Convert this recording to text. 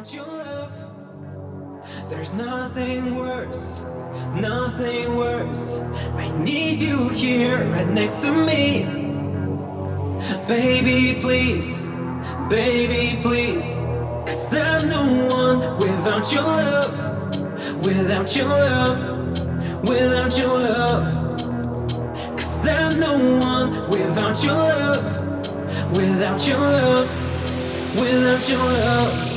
without your love. There's nothing worse, nothing worse. I need you here right next to me. Baby, please. 'Cause I'm the one without your love, without your love, without your love. 'Cause I'm the one without your love, without your love, without your love.